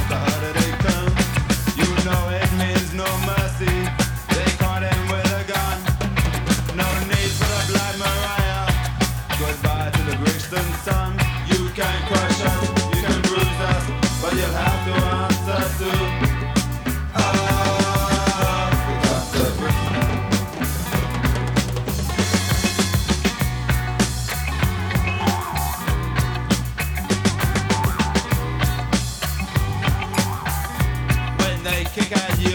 the harder they come. You know it means no mercy. They caught him with a gun. No need for the Black Mariah. Goodbye to the Brixton Sun. You can crush us, you can bruise us, but you'll have to answer to because the Brixton. When they kick at you